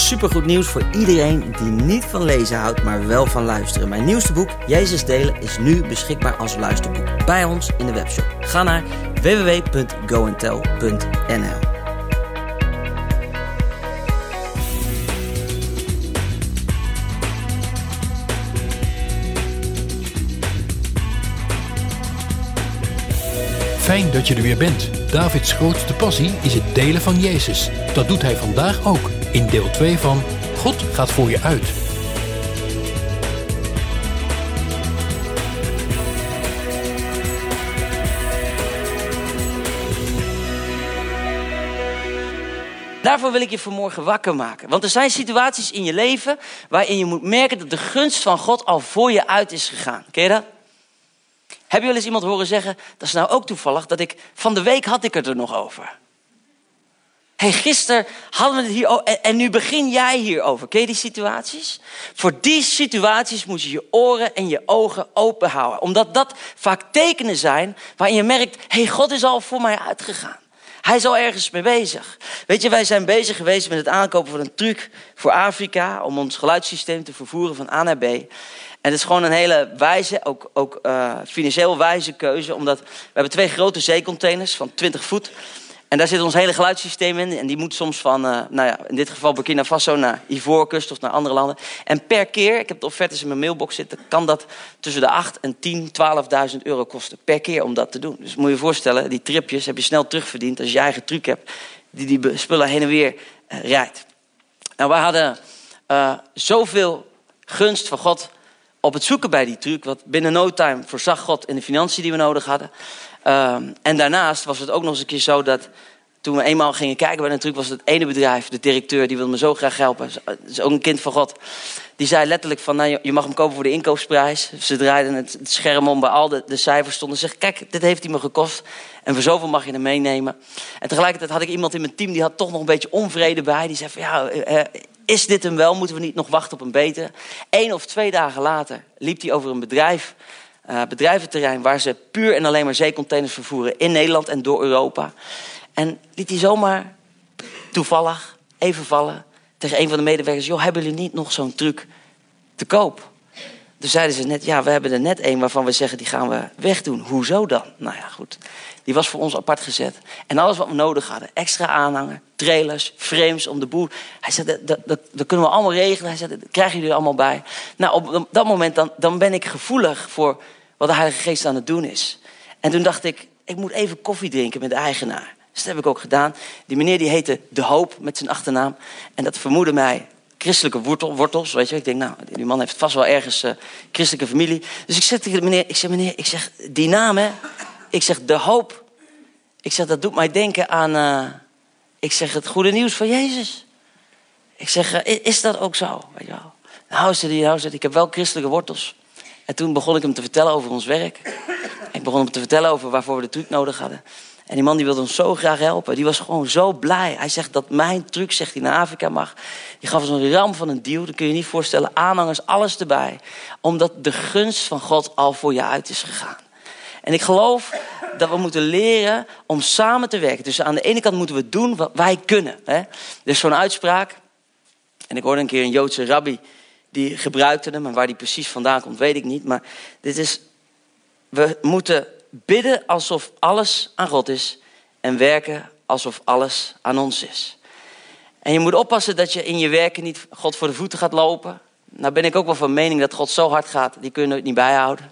supergoed nieuws voor iedereen die niet van lezen houdt, maar wel van luisteren. Mijn nieuwste boek, Jezus delen, is nu beschikbaar als luisterboek bij ons in de webshop. Ga naar www.goandtell.nl. Fijn dat je er weer bent. Davids grootste passie is het delen van Jezus. Dat doet hij vandaag ook in deel 2 van God gaat voor je uit. Daarvoor wil ik je vanmorgen wakker maken. Want er zijn situaties in je leven waarin je moet merken dat de gunst van God al voor je uit is gegaan. Ken je dat? Heb je wel eens iemand horen zeggen, dat is nou ook toevallig, dat van de week had ik het er nog over. Gisteren hadden we het hier over en nu begin jij hierover. Ken je die situaties? Voor die situaties moet je je oren en je ogen open houden. Omdat dat vaak tekenen zijn waarin je merkt, God is al voor mij uitgegaan. Hij is al ergens mee bezig. Weet je, wij zijn bezig geweest met het aankopen van een truck voor Afrika, om ons geluidssysteem te vervoeren van A naar B. En het is gewoon een hele wijze, ook financieel wijze keuze. Omdat we hebben 2 grote zeecontainers van 20 voet. En daar zit ons hele geluidssysteem in. En die moet soms van, in dit geval Burkina Faso naar Ivoorkust of naar andere landen. En per keer, ik heb de offertes in mijn mailbox zitten, kan dat tussen de 8 en 10, 12.000 euro kosten. Per keer om dat te doen. Dus moet je je voorstellen, die tripjes heb je snel terugverdiend als je eigen truck hebt. Die spullen heen en weer rijdt. Nou, wij hadden zoveel gunst van God op het zoeken bij die truc. Want binnen no time voorzag God in de financiën die we nodig hadden. En daarnaast was het ook nog eens een keer zo dat toen we eenmaal gingen kijken bij een truc, was het ene bedrijf, de directeur, die wilde me zo graag helpen. Dat is ook een kind van God. Die zei letterlijk van, nou, je mag hem kopen voor de inkoopprijs. Ze draaiden het scherm om bij al de cijfers stonden. Ze zeggen, kijk, dit heeft hij me gekost. En voor zoveel mag je hem meenemen. En tegelijkertijd had ik iemand in mijn team, die had toch nog een beetje onvrede bij. Die zei van, is dit hem wel? Moeten we niet nog wachten op een betere? 1 of 2 dagen later liep hij over een bedrijventerrein waar ze puur en alleen maar zeecontainers vervoeren in Nederland en door Europa. En liet hij zomaar toevallig even vallen tegen een van de medewerkers. Joh, hebben jullie niet nog zo'n truc te koop? Toen zeiden ze net, ja, we hebben er net een waarvan we zeggen, die gaan we wegdoen. Hoezo dan? Nou ja, goed. Die was voor ons apart gezet. En alles wat we nodig hadden. Extra aanhanger, trailers, frames om de boel. Hij zei, dat kunnen we allemaal regelen. Hij zei, dat krijgen jullie er allemaal bij. Nou, op dat moment dan ben ik gevoelig voor wat de Heilige Geest aan het doen is. En toen dacht ik moet even koffie drinken met de eigenaar. Dus dat heb ik ook gedaan. Die meneer die heette De Hoop met zijn achternaam. En dat vermoedde mij christelijke wortels, weet je. Ik denk, nou, die man heeft vast wel ergens christelijke familie. Dus ik zeg tegen de meneer, ik zeg, die naam, hè. Ik zeg, De Hoop. Ik zeg, dat doet mij denken aan, ik zeg, het goede nieuws van Jezus. Ik zeg, is dat ook zo? Weet je wel? Nou, zei hij, ik heb wel christelijke wortels. En toen begon ik hem te vertellen over ons werk. Ik begon hem te vertellen over waarvoor we de truc nodig hadden. En die man die wilde ons zo graag helpen. Die was gewoon zo blij. Hij zegt dat mijn truc, zegt hij, naar Afrika mag. Die gaf ons een ram van een deal. Dat kun je niet voorstellen. Aanhangers, alles erbij. Omdat de gunst van God al voor je uit is gegaan. En ik geloof dat we moeten leren om samen te werken. Dus aan de ene kant moeten we doen wat wij kunnen. Hè? Er is zo'n uitspraak. En ik hoorde een keer een Joodse rabbi. Die gebruikte hem. En waar die precies vandaan komt, weet ik niet. Maar dit is, we moeten bidden alsof alles aan God is. En werken alsof alles aan ons is. En je moet oppassen dat je in je werken niet God voor de voeten gaat lopen. Nou ben ik ook wel van mening dat God zo hard gaat. Die kun je nooit niet bijhouden.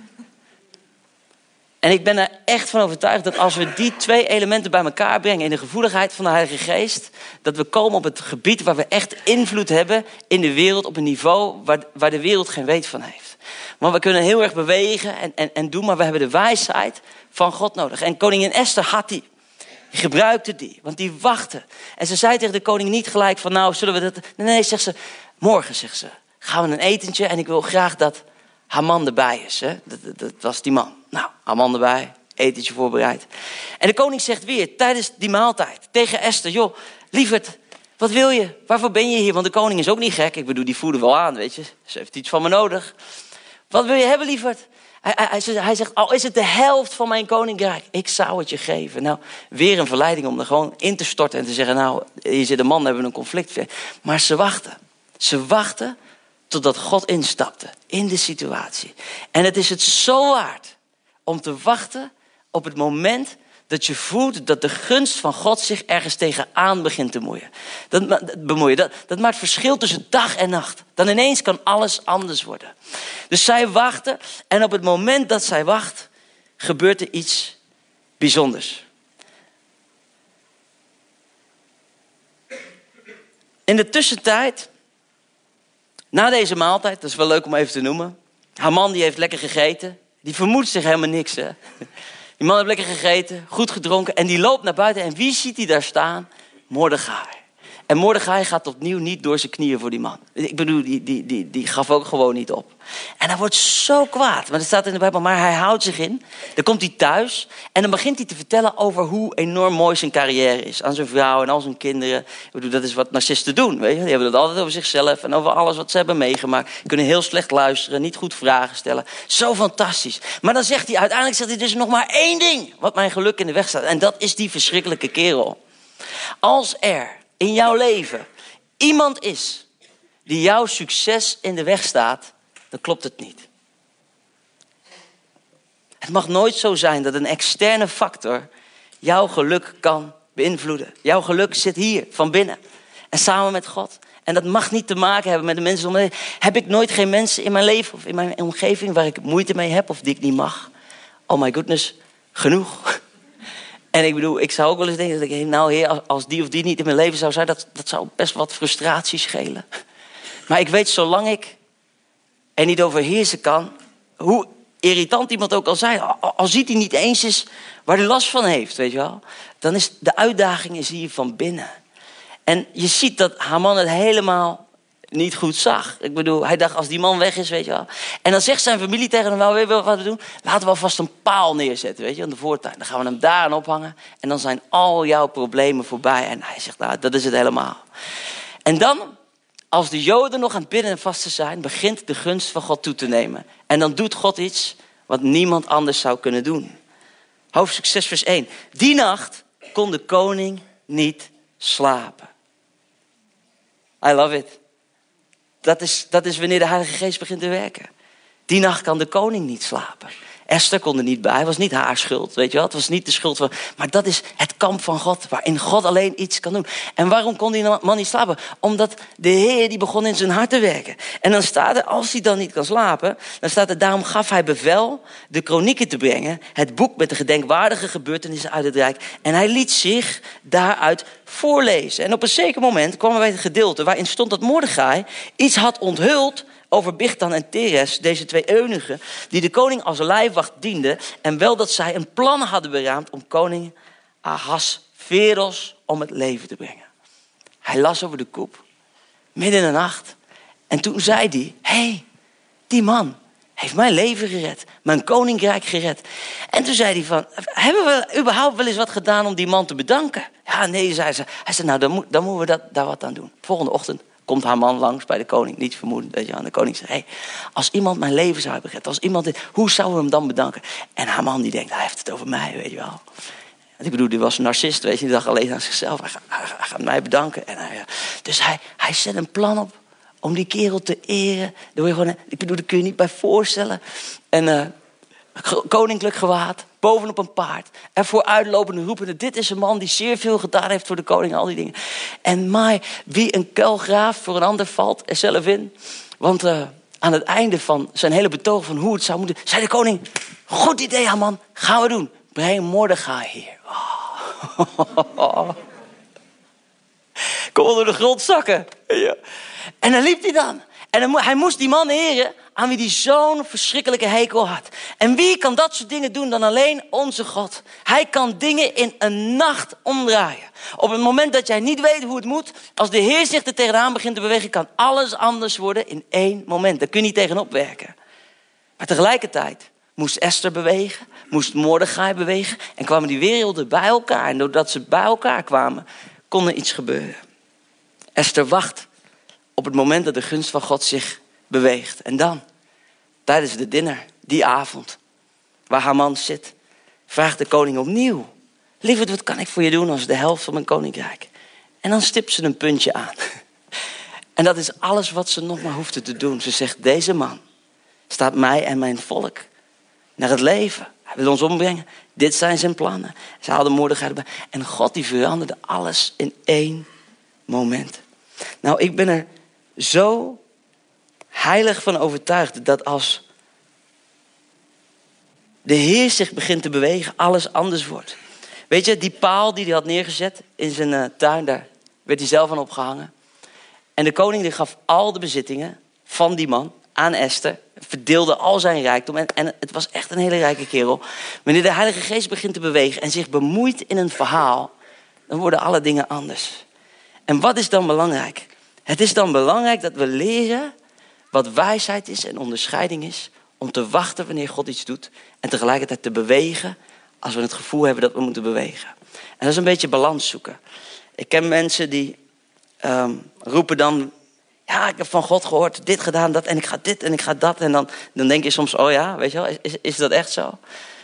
En ik ben er echt van overtuigd dat als we die 2 elementen bij elkaar brengen in de gevoeligheid van de Heilige Geest, dat we komen op het gebied waar we echt invloed hebben in de wereld op een niveau waar de wereld geen weet van heeft. Want we kunnen heel erg bewegen en doen, maar we hebben de wijsheid van God nodig. En koningin Esther had die. Die gebruikte die, want die wachtte. En ze zei tegen de koning niet gelijk van, nou, zullen we dat... Nee, zegt ze, morgen, zegt ze, gaan we een etentje en ik wil graag dat Haman erbij is. Hè? Dat was die man. Nou, Haman erbij, etentje voorbereid. En de koning zegt weer, tijdens die maaltijd, tegen Esther, joh, lieverd, wat wil je? Waarvoor ben je hier? Want de koning is ook niet gek. Ik bedoel, die voerde wel aan, weet je. Ze heeft iets van me nodig. Wat wil je hebben, lieverd? Hij zegt, al is het de helft van mijn koninkrijk, ik zou het je geven. Nou, weer een verleiding om er gewoon in te storten en te zeggen, nou, hier zit een man, hebben we een conflict. Maar ze wachten. Ze wachten totdat God instapte in de situatie. En het is het zo waard om te wachten op het moment dat je voelt dat de gunst van God zich ergens tegenaan begint te bemoeien. Dat maakt verschil tussen dag en nacht. Dan ineens kan alles anders worden. Dus zij wachten en op het moment dat zij wacht, gebeurt er iets bijzonders. In de tussentijd, na deze maaltijd, dat is wel leuk om even te noemen. Haar man die heeft lekker gegeten. Die vermoedt zich helemaal niks, hè. Die man heeft lekker gegeten, goed gedronken. En die loopt naar buiten. En wie ziet hij daar staan? Mordechai. En Mordechai gaat opnieuw niet door zijn knieën voor die man. Ik bedoel, die gaf ook gewoon niet op. En hij wordt zo kwaad. Maar dat staat in de Bijbel. Maar hij houdt zich in. Dan komt hij thuis. En dan begint hij te vertellen over hoe enorm mooi zijn carrière is. Aan zijn vrouw en al zijn kinderen. Ik bedoel, dat is wat narcisten doen. Weet je? Die hebben het altijd over zichzelf. En over alles wat ze hebben meegemaakt. Kunnen heel slecht luisteren. Niet goed vragen stellen. Zo fantastisch. Maar dan zegt hij, uiteindelijk zegt hij, er is nog maar één ding wat mijn geluk in de weg staat. En dat is die verschrikkelijke kerel. Als er in jouw leven iemand is die jouw succes in de weg staat, dan klopt het niet. Het mag nooit zo zijn dat een externe factor jouw geluk kan beïnvloeden. Jouw geluk zit hier, van binnen. En samen met God. En dat mag niet te maken hebben met de mensen om me heen. Heb ik nooit geen mensen in mijn leven of in mijn omgeving waar ik moeite mee heb of die ik niet mag? Oh my goodness, genoeg. En ik bedoel, ik zou ook wel eens denken, nou Heer, als die of die niet in mijn leven zou zijn, dat zou best wat frustratie schelen. Maar ik weet, zolang ik er niet overheersen kan, hoe irritant iemand ook al zijn, al ziet hij niet eens eens waar hij last van heeft, weet je wel. Dan is de uitdaging hier van binnen. En je ziet dat haar man het helemaal niet goed zag. Ik bedoel, hij dacht, als die man weg is, weet je wel. En dan zegt zijn familie tegen hem, nou, weet je wel wat we doen? Laten we alvast een paal neerzetten, weet je, aan de voortuin. Dan gaan we hem daar aan ophangen. En dan zijn al jouw problemen voorbij. En hij zegt, nou, dat is het helemaal. En dan, als de Joden nog aan het bidden en vasten zijn, begint de gunst van God toe te nemen. En dan doet God iets wat niemand anders zou kunnen doen. Hoofdstuk 6, vers 1. Die nacht kon de koning niet slapen. I love it. Dat is wanneer de Heilige Geest begint te werken. Die nacht kan de koning niet slapen. Esther kon er niet bij. Het was niet haar schuld, weet je wel. Het was niet de schuld van... Maar dat is het kamp van God, waarin God alleen iets kan doen. En waarom kon die man niet slapen? Omdat de Heer die begon in zijn hart te werken. En dan staat er, als hij dan niet kan slapen, dan staat er, daarom gaf hij bevel de kronieken te brengen. Het boek met de gedenkwaardige gebeurtenissen uit het Rijk. En hij liet zich daaruit voorlezen. En op een zeker moment kwamen wij het gedeelte waarin stond dat Mordechai iets had onthuld over Bigthan en Teres, deze twee eunuchen, die de koning als lijfwacht dienden. En wel dat zij een plan hadden beraamd om koning Ahasveros om het leven te brengen. Hij las over de koep, midden in de nacht. En toen zei hij, hey, die man heeft mijn leven gered, mijn koninkrijk gered. En toen zei hij van, hebben we überhaupt wel eens wat gedaan om die man te bedanken? Ja, nee, zei ze. Hij zei, nou, dan moeten we daar wat aan doen. Volgende ochtend komt haar man langs bij de koning, niet vermoedend, weet je wel. En de koning zegt, hey, als iemand mijn leven zou hebben gered, als iemand dit, hoe zouden we hem dan bedanken? En haar man die denkt, hij heeft het over mij, weet je wel. En ik bedoel, die was een narcist, weet je, die dacht alleen aan zichzelf. Hij gaat mij bedanken. En dus hij zet een plan op om die kerel te eren. Ik bedoel, daar kun je niet bij voorstellen. En koninklijk gewaad, bovenop een paard. Ervoor uitlopende roepende, dit is een man die zeer veel gedaan heeft voor de koning. Al die dingen. En maar wie een kuil graaft voor een ander valt er zelf in. Want aan het einde van zijn hele betoog van hoe het zou moeten, zei de koning, goed idee, man, gaan we doen. Breng Mordechai hier. Oh. Kom onder de grond zakken. Ja. En dan liep hij dan. En hij moest die man eren aan wie hij zo'n verschrikkelijke hekel had. En wie kan dat soort dingen doen dan alleen onze God? Hij kan dingen in een nacht omdraaien. Op het moment dat jij niet weet hoe het moet, als de Heer zich er tegenaan begint te bewegen, kan alles anders worden in één moment. Daar kun je niet tegenop werken. Maar tegelijkertijd moest Esther bewegen, moest Mordechai bewegen en kwamen die werelden bij elkaar. En doordat ze bij elkaar kwamen, kon er iets gebeuren. Esther wacht op het moment dat de gunst van God zich beweegt. En dan, tijdens de dinner, die avond, waar haar man zit, vraagt de koning opnieuw: lieverd, wat kan ik voor je doen als de helft van mijn koninkrijk? En dan stipt ze een puntje aan. En dat is alles wat ze nog maar hoefde te doen. Ze zegt: deze man staat mij en mijn volk naar het leven. Hij wil ons ombrengen. Dit zijn zijn plannen. Ze haalden Mordechai erbij. En God die veranderde alles in 1 moment. Nou, ik ben er zo heilig van overtuigd dat als de Heer zich begint te bewegen, alles anders wordt. Weet je, die paal die hij had neergezet in zijn tuin, daar werd hij zelf aan opgehangen. En de koning die gaf al de bezittingen van die man aan Esther. Verdeelde al zijn rijkdom. En het was echt een hele rijke kerel. Wanneer de Heilige Geest begint te bewegen en zich bemoeit in een verhaal, dan worden alle dingen anders. En wat is dan belangrijk? Het is dan belangrijk dat we leren wat wijsheid is en onderscheiding is. Om te wachten wanneer God iets doet. En tegelijkertijd te bewegen als we het gevoel hebben dat we moeten bewegen. En dat is een beetje balans zoeken. Ik ken mensen die roepen dan: ja, ik heb van God gehoord, dit gedaan, dat, en ik ga dit en ik ga dat. En dan denk je soms: oh ja, weet je wel, is dat echt zo?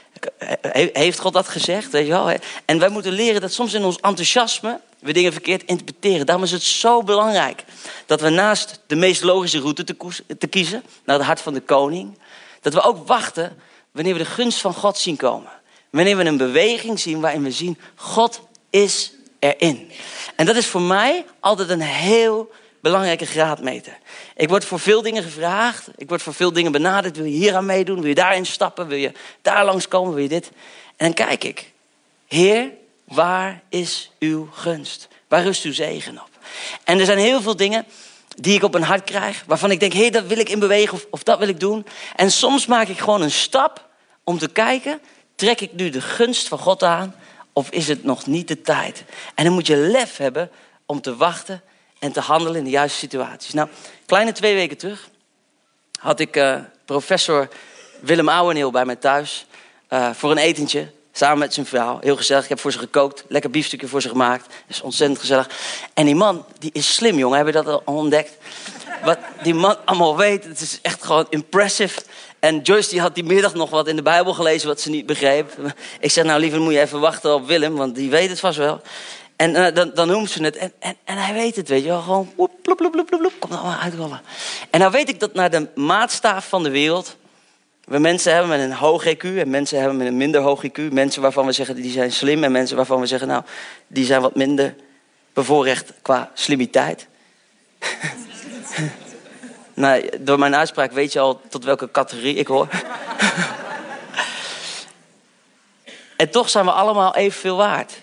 Heeft God dat gezegd? Weet je wel? En wij moeten leren dat soms in ons enthousiasme we dingen verkeerd interpreteren. Daarom is het zo belangrijk dat we naast de meest logische route te kiezen, naar het hart van de koning, dat we ook wachten wanneer we de gunst van God zien komen. Wanneer we een beweging zien waarin we zien: God is erin. En dat is voor mij altijd een heel belangrijke graadmeter. Ik word voor veel dingen gevraagd. Ik word voor veel dingen benaderd. Wil je hier aan meedoen? Wil je daarin stappen? Wil je daar langskomen? Wil je dit? En dan kijk ik: Heer, waar is uw gunst? Waar rust uw zegen op? En er zijn heel veel dingen die ik op mijn hart krijg, waarvan ik denk: Heer, dat wil ik in bewegen of dat wil ik doen. En soms maak ik gewoon een stap om te kijken: trek ik nu de gunst van God aan of is het nog niet de tijd? En dan moet je lef hebben om te wachten en te handelen in de juiste situaties. Nou, kleine 2 weken terug had ik professor Willem Ouweneel bij mij thuis voor een etentje. Samen met zijn vrouw. Heel gezellig. Ik heb voor ze gekookt. Lekker biefstukje voor ze gemaakt. Dat is ontzettend gezellig. En die man, die is slim, jongen. Hebben we dat al ontdekt? Wat die man allemaal weet, het is echt gewoon impressive. En Joyce die had die middag nog wat in de Bijbel gelezen wat ze niet begreep. Ik zeg: nou, liever moet je even wachten op Willem, want die weet het vast wel. En dan noemt ze het. En hij weet het, weet je wel. Gewoon ploep, ploep, ploep, ploep, ploep, komt er allemaal uitrollen. En nou weet ik dat naar de maatstaaf van de wereld we mensen hebben met een hoog IQ en mensen hebben met een minder hoog IQ. Mensen waarvan we zeggen die zijn slim en mensen waarvan we zeggen nou, die zijn wat minder bevoorrecht qua slimiteit. Nou, door mijn uitspraak weet je al tot welke categorie ik hoor. En toch zijn we allemaal evenveel waard.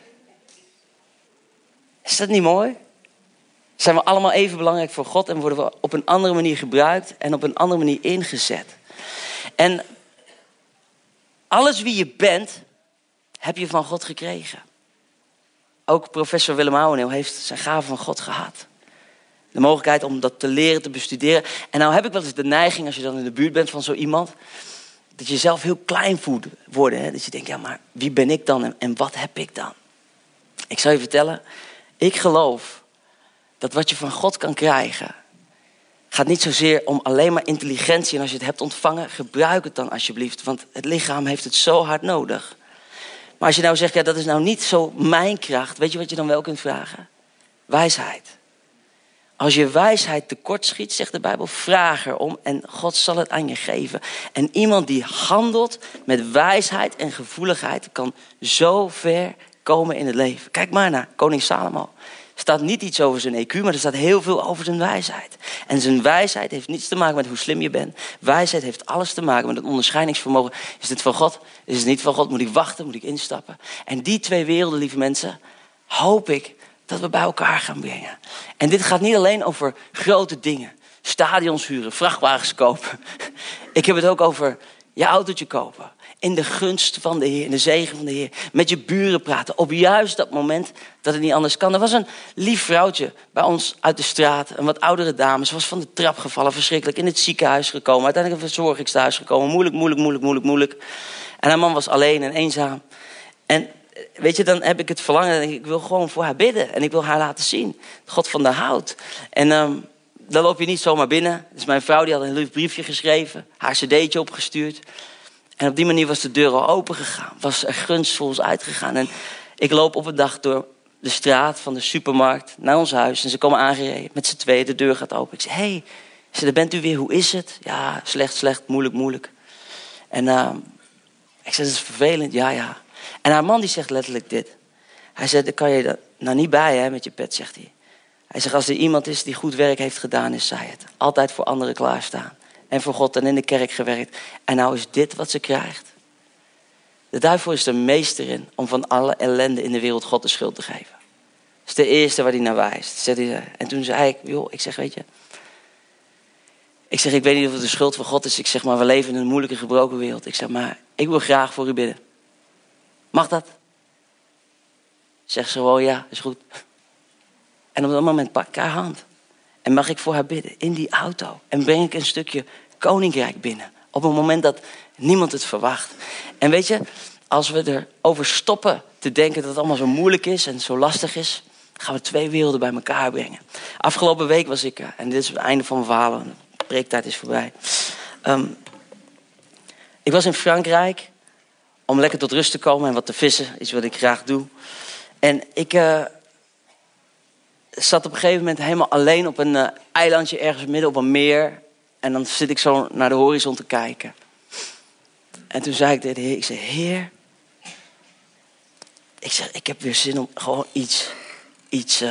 Is dat niet mooi? Zijn we allemaal even belangrijk voor God en worden we op een andere manier gebruikt en op een andere manier ingezet. En alles wie je bent, heb je van God gekregen. Ook professor Willem Ouweneel heeft zijn gave van God gehad. De mogelijkheid om dat te leren, te bestuderen. En nou heb ik wel eens de neiging, als je dan in de buurt bent van zo iemand, dat je jezelf heel klein voelt worden. Hè? Dat je denkt, ja, maar wie ben ik dan en wat heb ik dan? Ik zal je vertellen, ik geloof dat wat je van God kan krijgen, gaat niet zozeer om alleen maar intelligentie. En als je het hebt ontvangen, gebruik het dan alsjeblieft. Want het lichaam heeft het zo hard nodig. Maar als je nou zegt, ja, dat is nou niet zo mijn kracht. Weet je wat je dan wel kunt vragen? Wijsheid. Als je wijsheid tekort schiet, zegt de Bijbel, vraag erom en God zal het aan je geven. En iemand die handelt met wijsheid en gevoeligheid kan zo ver komen in het leven. Kijk maar naar koning Salomo. Er staat niet iets over zijn EQ, maar er staat heel veel over zijn wijsheid. En zijn wijsheid heeft niets te maken met hoe slim je bent. Wijsheid heeft alles te maken met het onderscheidingsvermogen. Is dit van God? Is het niet van God? Moet ik wachten? Moet ik instappen? En die twee werelden, lieve mensen, hoop ik dat we bij elkaar gaan brengen. En dit gaat niet alleen over grote dingen. Stadions huren, vrachtwagens kopen. Ik heb het ook over je autootje kopen. In de gunst van de Heer, in de zegen van de Heer. Met je buren praten, op juist dat moment dat het niet anders kan. Er was een lief vrouwtje bij ons uit de straat. Een wat oudere dame. Ze was van de trap gevallen, verschrikkelijk. In het ziekenhuis gekomen. Uiteindelijk in het verzorgingstehuis gekomen. Moeilijk. En haar man was alleen en eenzaam. En weet je, dan heb ik het verlangen. En ik wil gewoon voor haar bidden. En ik wil haar laten zien. God van de hout. En dan loop je niet zomaar binnen. Dus mijn vrouw die had een lief briefje geschreven. Haar cd'tje opgestuurd. En op die manier was de deur al open gegaan. Was er gunst voor ons uitgegaan. En ik loop op een dag door de straat van de supermarkt naar ons huis. En ze komen aangereden met z'n tweeën. De deur gaat open. Ik zeg, hey, daar bent u weer. Hoe is het? Ja, slecht, moeilijk. En ik zeg, dat is vervelend. Ja. En haar man die zegt letterlijk dit. Hij zegt, daar kan je er nou niet bij hè, met je pet, zegt hij. Hij zegt, als er iemand is die goed werk heeft gedaan, is zij het. Altijd voor anderen klaarstaan. En voor God en in de kerk gewerkt. En nou is dit wat ze krijgt. De duivel is er meester in om van alle ellende in de wereld God de schuld te geven. Dat is de eerste waar hij naar wijst. En toen zei ik, joh, ik zeg, weet je. Ik zeg, ik weet niet of het de schuld van God is. Ik zeg, maar we leven in een moeilijke, gebroken wereld. Ik zeg, maar ik wil graag voor u bidden. Mag dat? Zegt ze gewoon, ja, is goed. En op dat moment pak ik haar hand. En mag ik voor haar bidden in die auto. En breng ik een stukje koninkrijk binnen. Op een moment dat niemand het verwacht. En weet je, als we erover stoppen te denken dat het allemaal zo moeilijk is en zo lastig is, gaan we 2 werelden bij elkaar brengen. Afgelopen week was ik, en dit is het einde van mijn verhaal, de preektijd is voorbij. Ik was in Frankrijk om lekker tot rust te komen en wat te vissen. Iets wat ik graag doe. En ik zat op een gegeven moment helemaal alleen op een eilandje ergens midden op een meer. En dan zit ik zo naar de horizon te kijken. En toen zei ik tegen de Heer, ik zei, Heer, ik heb weer zin om gewoon iets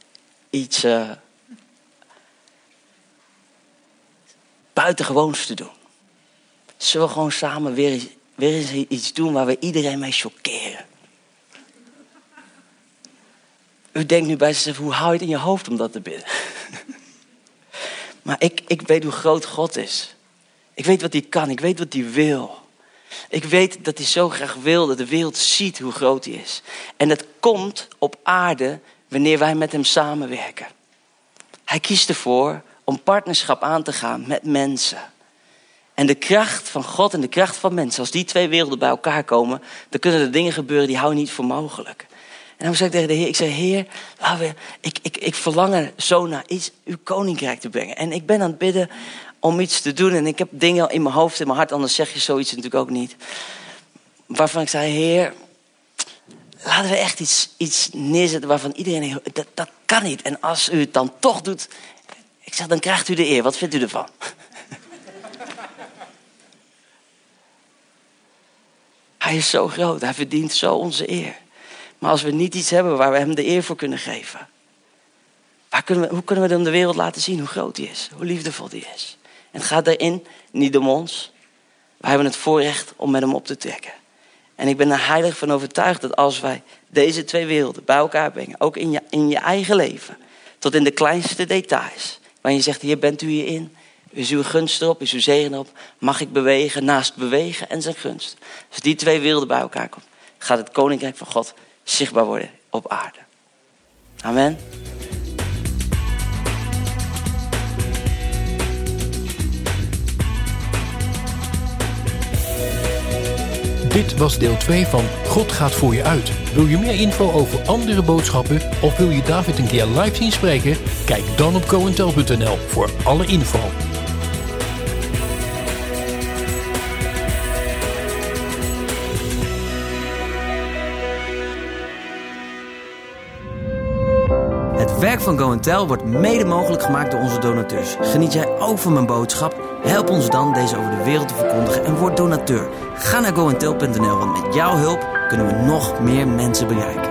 buitengewoons te doen. Zullen we gewoon samen weer eens iets doen waar we iedereen mee chockeren? U denkt nu bij zichzelf, hoe hou je het in je hoofd om dat te bidden? Maar ik weet hoe groot God is. Ik weet wat hij kan, ik weet wat hij wil. Ik weet dat hij zo graag wil dat de wereld ziet hoe groot hij is. En dat komt op aarde wanneer wij met hem samenwerken. Hij kiest ervoor om partnerschap aan te gaan met mensen. En de kracht van God en de kracht van mensen, als die 2 werelden bij elkaar komen, dan kunnen er dingen gebeuren die hou je niet voor mogelijk. En dan zei ik tegen de Heer, Heer, ik verlang er zo naar iets, uw koninkrijk te brengen. En ik ben aan het bidden om iets te doen. En ik heb dingen in mijn hoofd, in mijn hart, anders zeg je zoiets natuurlijk ook niet. Waarvan ik zei, Heer, laten we echt iets neerzetten waarvan iedereen, dat kan niet. En als u het dan toch doet, ik zeg, dan krijgt u de eer. Wat vindt u ervan? Hij is zo groot, hij verdient zo onze eer. Maar als we niet iets hebben waar we hem de eer voor kunnen geven. Hoe kunnen we dan de wereld laten zien hoe groot hij is? Hoe liefdevol hij is? En het gaat daarin niet om ons. Wij hebben het voorrecht om met hem op te trekken. En ik ben er heilig van overtuigd dat als wij deze 2 werelden bij elkaar brengen. Ook in je eigen leven. Tot in de kleinste details. Waarin je zegt, hier bent u hierin. Is uw gunst erop, is uw zegen erop. Mag ik bewegen, naast bewegen en zijn gunst. Als die 2 werelden bij elkaar komen, gaat het koninkrijk van God zichtbaar worden op aarde. Amen. Dit was deel 2 van God gaat voor je uit. Wil je meer info over andere boodschappen of wil je David een keer live zien spreken? Kijk dan op goentel.nl voor alle info. Het werk van Go & Tell wordt mede mogelijk gemaakt door onze donateurs. Geniet jij ook van mijn boodschap? Help ons dan deze over de wereld te verkondigen en word donateur. Ga naar goentel.nl, want met jouw hulp kunnen we nog meer mensen bereiken.